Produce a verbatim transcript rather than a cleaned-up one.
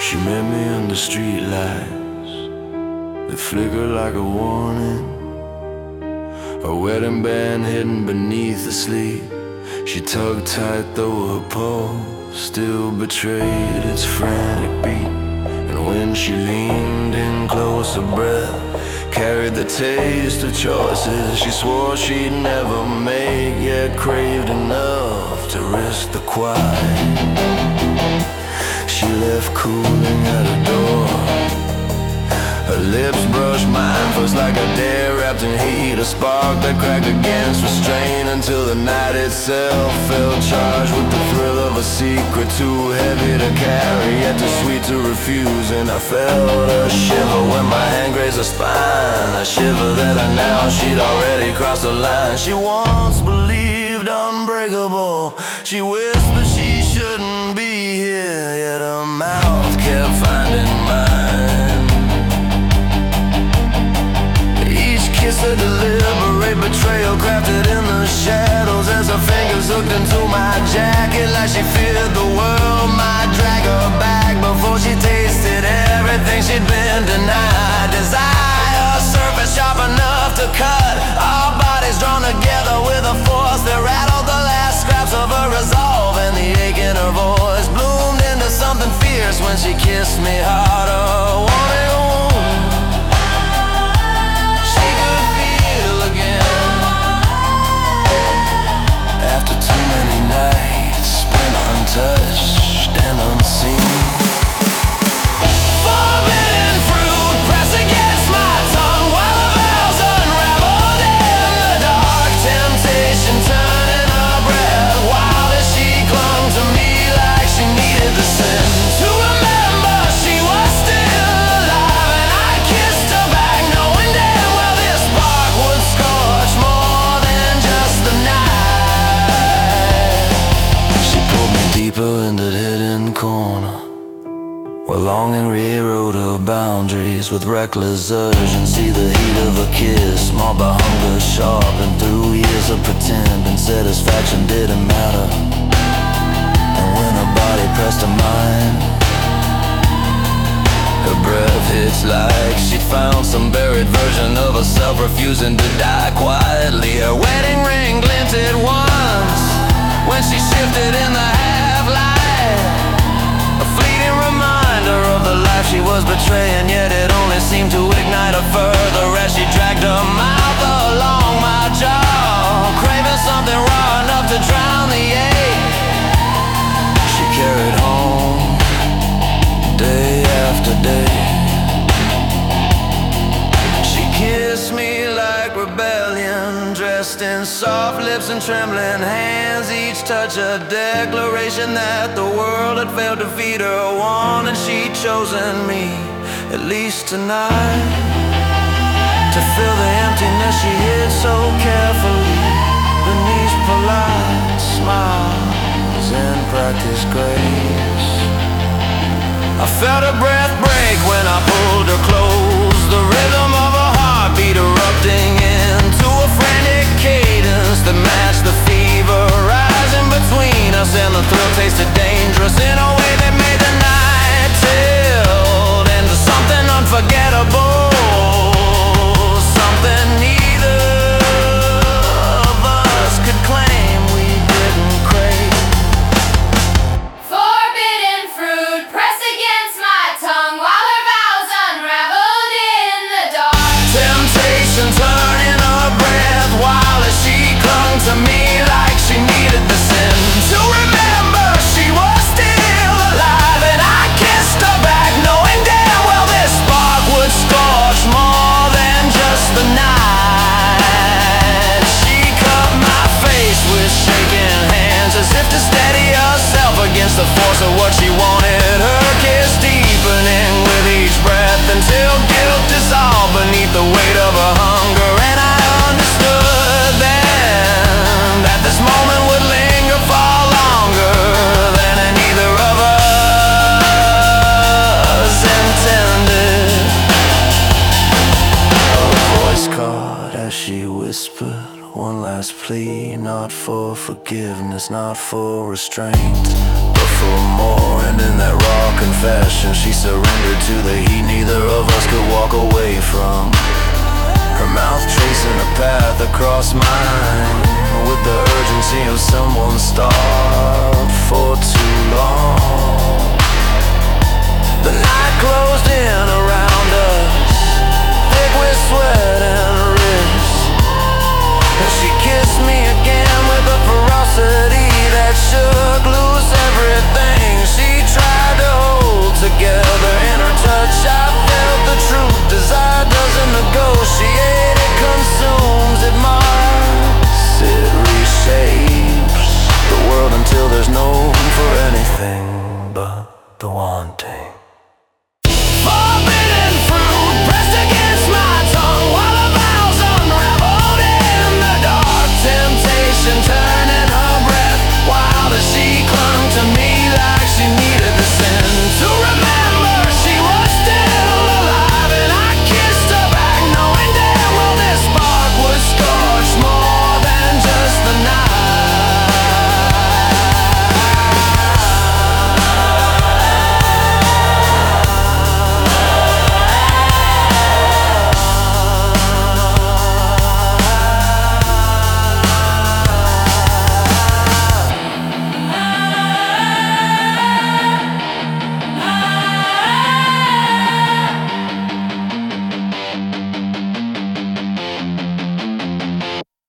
She met me under street lights that flicker like a warning. A wedding band hidden beneath the sleep. She tugged tight though her pulse still betrayed its frantic beat. And when she leaned in close, her breath carried the taste of choices she swore she'd never make, yet craved enough to risk the quiet. She left cooling at her door. Her lips brushed mine, first like a dare wrapped in heat, a spark that cracked against restraint, until the night itself felt charged with the thrill of a secret too heavy to carry, yet too sweet to refuse. And I felt a shiver when my hand grazed her spine, a shiver that I now she'd already crossed the line. She once believed unbreakable, she whispered she shouldn't be here, yet her mouth kept finding mine. Kiss a deliberate betrayal crafted in the shadows, as her fingers hooked into my jacket like she feared the world might drag her back before she tasted everything she'd been denied. Desire, surface sharp enough to cut, our bodies drawn together with a force that rattled the last scraps of her resolve, and the ache in her voice bloomed into something fierce when she kissed me harder. Wanting a wound after too many nights spent untouched and unseen. Forbidden fruit pressed against my tongue while the vows unraveled in the dark. Temptation turning her breath wild as she clung to me like she needed the sin to remember she was still alive. And I kissed her back knowing damn well this spark would scorch more than just the night. Deeper in that hidden corner, where longing rewrote her boundaries with reckless urgency. The heat of a kiss, marred by hunger, sharpened through years of pretend, and satisfaction didn't matter. And when her body pressed her mind, her breath hits like she'd found some buried version of herself, refusing to die quietly. Her wedding ring glinted once when she shifted in the half-light, a fleeting reminder of the life she was betraying, yet it only seemed to ignite her further as she dragged her mouth along my jaw, craving something raw enough to drown the ache she carried home day after day. She kissed me like rebellion, dressed in soft lips and trembling hands, each touch a declaration that the world had failed to feed her one, and she'd chosen me, at least tonight, to fill the emptiness she hid so carefully beneath polite smiles and practiced grace. I felt her breath break when I pulled her close, the rhythm of her heartbeat erupting into a frantic cadence that matched the fever rising between us, and the thrill tasted dangerous in a way that made the night tilt into something unforgettable, something neither of us could claim we didn't crave. Forbidden fruit pressed against my tongue while her vows unraveled in the dark. Temptation turning her breath while as she clung to me like she needed the sin to remember she was still alive. And I kissed her back knowing damn well this spark would scorch more than just the night. She cut my face with shaking hands as if to steady herself against the force of what she wanted. Her kiss deepening with each breath until guilt dissolved beneath the weight of her hunger. And I understood then that this moment would linger far longer than either of us intended. Her voice caught as she whispered one last plea, not for forgiveness, not for restraint, but for more. And in that raw confession, she surrendered to the heat neither of us could walk away from. Her mouth tracing a path across mine, with the urgency of someone starved for too long. The night closed